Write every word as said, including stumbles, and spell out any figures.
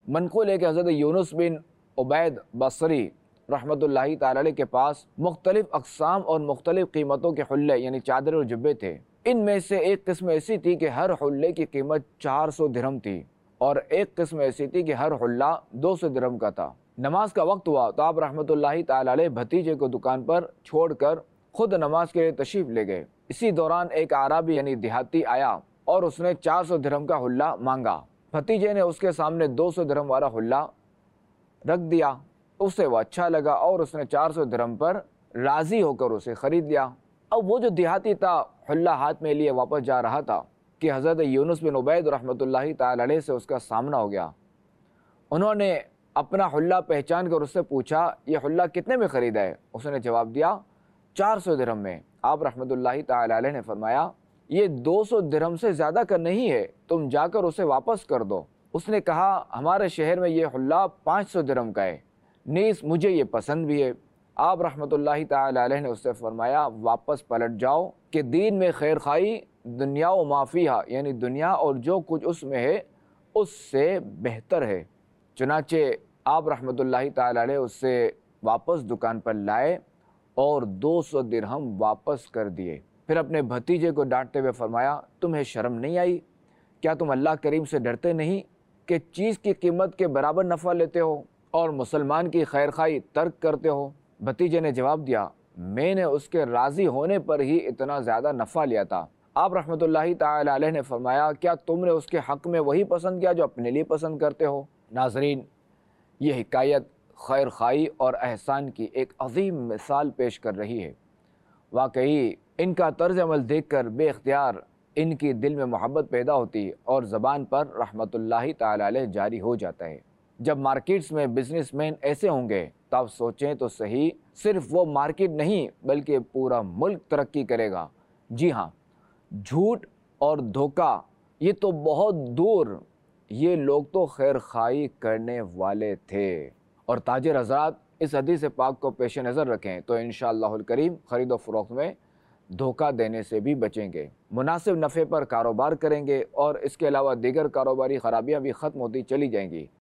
منقول ہے کہ حضرت یونس بن عبید بصری رحمۃ اللہ تعالی علیہ کے پاس مختلف اقسام اور مختلف قیمتوں کے حلے یعنی چادر اور جبے تھے۔ ان میں سے ایک قسم ایسی تھی کہ ہر حلے کی قیمت چار سو درہم تھی، اور ایک قسم ایسی تھی کہ ہر حلہ دو سو درہم کا تھا۔ نماز کا وقت ہوا تو آپ رحمۃ اللہ تعالی علیہ بھتیجے کو دکان پر چھوڑ کر خود نماز کے لیے تشریف لے گئے۔ اسی دوران ایک اعرابی یعنی دیہاتی آیا اور اس نے چار سو درہم کا حلہ مانگا۔ بھتیجے نے اس کے سامنے دو سو درہم والا حلہ رکھ دیا۔ اسے وہ اچھا لگا اور اس نے چار سو درہم پر راضی ہو کر اسے خرید لیا۔ اب وہ جو دیہاتی تھا حلہ ہاتھ میں لیے واپس جا رہا تھا کہ حضرت یونس بن عبید رحمۃ اللہ تعالی علیہ سے اس کا سامنا ہو گیا۔ انہوں نے اپنا حلہ پہچان کر اس سے پوچھا، یہ حلہ کتنے میں خریدا ہے؟ اس نے جواب دیا، چار سو درہم میں۔ آپ رحمۃ اللہ تعالی علیہ نے فرمایا، یہ دو سو درہم سے زیادہ کا نہیں ہے، تم جا کر اسے واپس کر دو۔ اس نے کہا، ہمارے شہر میں یہ حلہ پانچ سو درہم کا ہے، نیز مجھے یہ پسند بھی ہے۔ آپ رحمۃ اللہ تعالی علیہ نے اس سے فرمایا، واپس پلٹ جاؤ کہ دین میں خیر خواہی دنیا و ما فیہا یعنی دنیا اور جو کچھ اس میں ہے اس سے بہتر ہے۔ چنانچہ آپ رحمۃ اللہ تعالی علیہ اس سے واپس دکان پر لائے اور دو سو درہم واپس کر دیے۔ پھر اپنے بھتیجے کو ڈانٹتے ہوئے فرمایا، تمہیں شرم نہیں آئی؟ کیا تم اللہ کریم سے ڈرتے نہیں کہ چیز کی قیمت کے برابر نفع لیتے ہو اور مسلمان کی خیر خواہی ترک کرتے ہو؟ بھتیجے نے جواب دیا، میں نے اس کے راضی ہونے پر ہی اتنا زیادہ نفع لیا تھا۔ آپ رحمۃ اللہ تعالی علیہ نے فرمایا، کیا تم نے اس کے حق میں وہی پسند کیا جو اپنے لیے پسند کرتے ہو؟ ناظرین، یہ حکایت خیر خواہی اور احسان کی ایک عظیم مثال پیش کر رہی ہے۔ واقعی ان کا طرز عمل دیکھ کر بے اختیار ان کی دل میں محبت پیدا ہوتی اور زبان پر رحمۃ اللہ تعالی علیہ جاری ہو جاتا ہے۔ جب مارکیٹس میں بزنس مین ایسے ہوں گے تو آپ سوچیں تو صحیح، صرف وہ مارکیٹ نہیں بلکہ پورا ملک ترقی کرے گا۔ جی ہاں، جھوٹ اور دھوکہ یہ تو بہت دور، یہ لوگ تو خیر خواہی کرنے والے تھے۔ اور تاجر حضرات اس حدیث پاک کو پیش نظر رکھیں تو انشاءاللہ الکریم خرید و فروخت میں دھوکہ دینے سے بھی بچیں گے، مناسب نفع پر کاروبار کریں گے اور اس کے علاوہ دیگر کاروباری خرابیاں بھی ختم ہوتی چلی جائیں گی۔